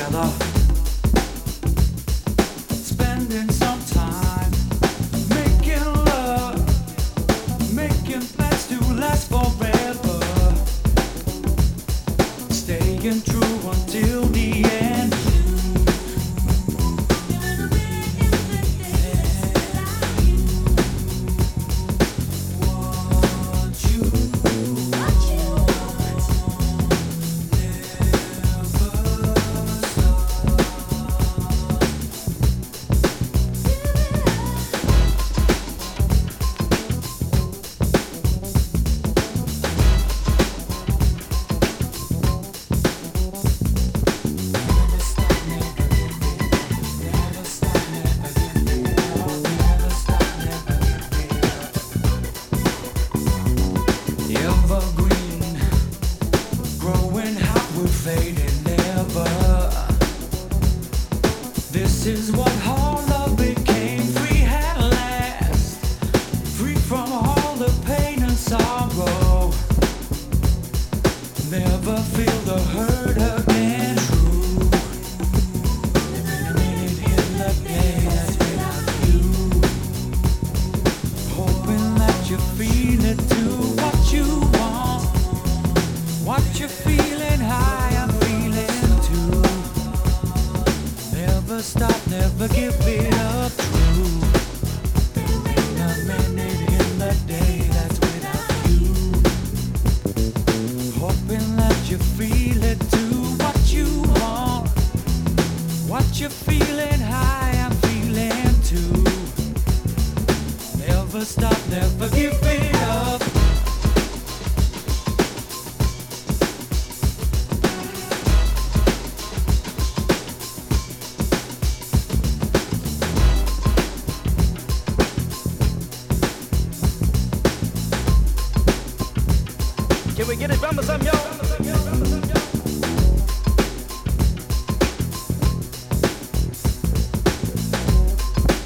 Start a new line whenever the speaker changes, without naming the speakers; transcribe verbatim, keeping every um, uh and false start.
together, spending some time making love, making plans to last forever, staying true until the end. Evergreen, growing hot, we're fading never. This is what all love became, free at last, free from all the pain and sorrow. Never feel the hurt again. True, living a minute in the day that's without you. Hoping that you feel it too. What you want, what you're feeling high, I'm feeling too. Never stop, never give it up. True, there ain't a minute in the day that's without you. Hoping that you feel it too. What you want, what you're feeling high, I'm feeling too. Never stop, never give it up.
Can we get it from some, yo?